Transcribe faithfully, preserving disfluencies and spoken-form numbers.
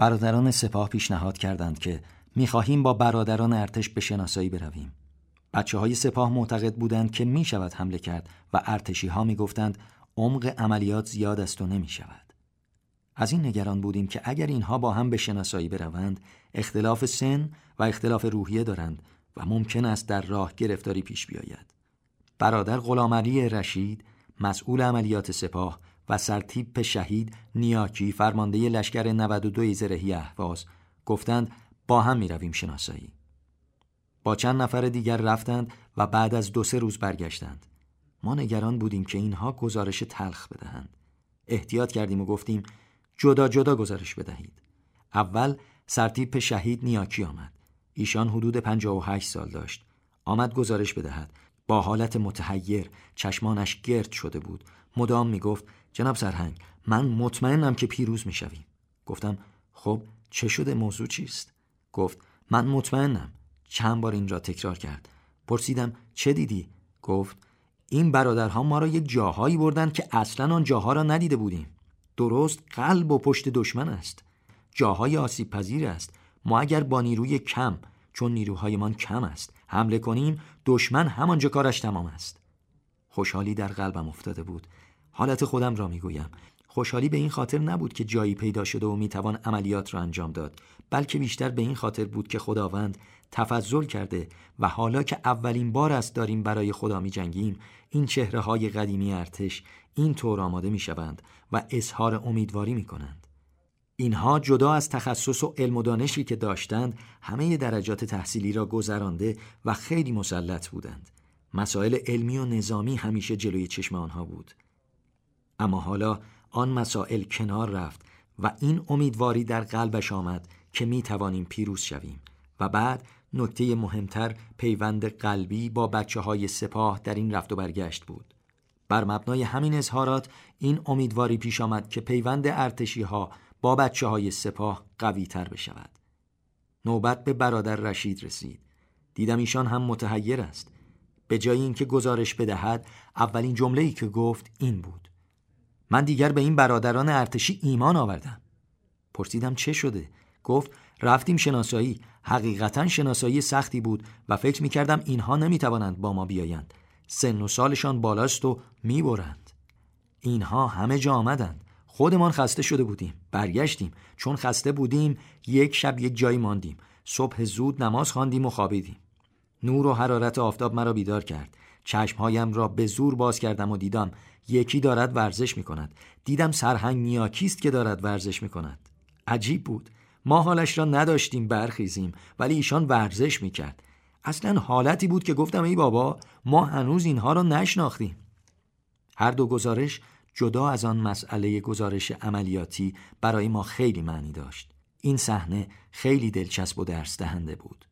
برادران سپاه پیشنهاد کردند که می‌خواهیم با برادران ارتش به شناسایی برویم. بچه‌های سپاه معتقد بودند که می‌شود حمله کرد و ارتشی‌ها می‌گفتند عمق عملیات زیاد است و نمی‌شود. از این نگران بودیم که اگر اینها با هم به شناسایی بروند، اختلاف سن و اختلاف روحیه دارند و ممکن است در راه گرفتاری پیش بیاید. برادر غلامعلی رشید، مسئول عملیات سپاه، و سرتیپ شهید نیاکی، فرمانده لشکر نود و دو زرهی اهواز، گفتند با هم می رویم شناسایی. با چند نفر دیگر رفتند و بعد از دو سه روز برگشتند. ما نگران بودیم که اینها گزارش تلخ بدهند. احتیاط کردیم و گفتیم جدا جدا گزارش بدهید. اول سرتیپ شهید نیاکی آمد. ایشان حدود پنجاه و هشت سال داشت. آمد گزارش بدهد. با حالت متحیر، چشمانش گرد شده بود. مدام می گفت جناب سرهنگ، من مطمئنم که پیروز می شویم. گفتم خب چه شده، موضوع چیست؟ گفت من مطمئنم. چند بار این را تکرار کرد. پرسیدم چه دیدی؟ گفت این برادرها ما را یک جاهایی بردن که اصلا آن جاها را ندیده بودیم. درست قلب و پشت دشمن است. جاهای آسیب پذیر است. ما اگر با نیروی کم، چون نیروهایمان کم است، حمله کنیم، دشمن همانجا کارش تمام است. خوشحالی در قلبم افتاده بود. حالت خودم را میگویم. خوشحالی به این خاطر نبود که جایی پیدا شده و میتوان عملیات را انجام داد، بلکه بیشتر به این خاطر بود که خداوند تفضل کرده و حالا که اولین بار است داریم برای خدا میجنگیم، این چهره های قدیمی ارتش این طور آماده میشوند و اظهار امیدواری میکنند. اینها جدا از تخصص و علم و دانشی که داشتند، همه درجات تحصیلی را گذرانده و خیلی مسلط بودند. مسائل علمی و نظامی همیشه جلوی چشم آنها بود. اما حالا آن مسائل کنار رفت و این امیدواری در قلبش آمد که می توانیم پیروز شویم. و بعد نکته مهمتر پیوند قلبی با بچه های سپاه در این رفت و برگشت بود. بر مبنای همین اظهارات این امیدواری پیش آمد که پیوند ارتشی ها با بچه های سپاه قوی تر بشود. نوبت به برادر رشید رسید. دیدم ایشان هم متحیر است. به جای اینکه گزارش بدهد، اولین جمله‌ای که گفت این بود: من دیگر به این برادران ارتشی ایمان آوردم. پرسیدم چه شده؟ گفت رفتیم شناسایی. حقیقتاً شناسایی سختی بود و فکر می‌کردم اینها نمی‌توانند با ما بیایند. سن و سالشان بالاست و می‌برند. اینها همه جا آمدند. خودمان خسته شده بودیم. برگشتیم. چون خسته بودیم یک شب یک جایی ماندیم. صبح زود نماز خواندیم و خوابیدیم. نور و حرارت آفتاب مرا بیدار کرد. چشمهایم را به زور باز کردم و دیدم یکی دارد ورزش می کند. دیدم سرهنگ نیاکیست که دارد ورزش می کند. عجیب بود. ما حالش را نداشتیم برخیزیم، ولی ایشان ورزش می کرد. اصلا حالتی بود که گفتم ای بابا، ما هنوز اینها را نشناختیم. هر دو گزارش جدا از آن مسئله گزارش عملیاتی برای ما خیلی معنی داشت. این صحنه خیلی دلچسب و درس دهنده بود.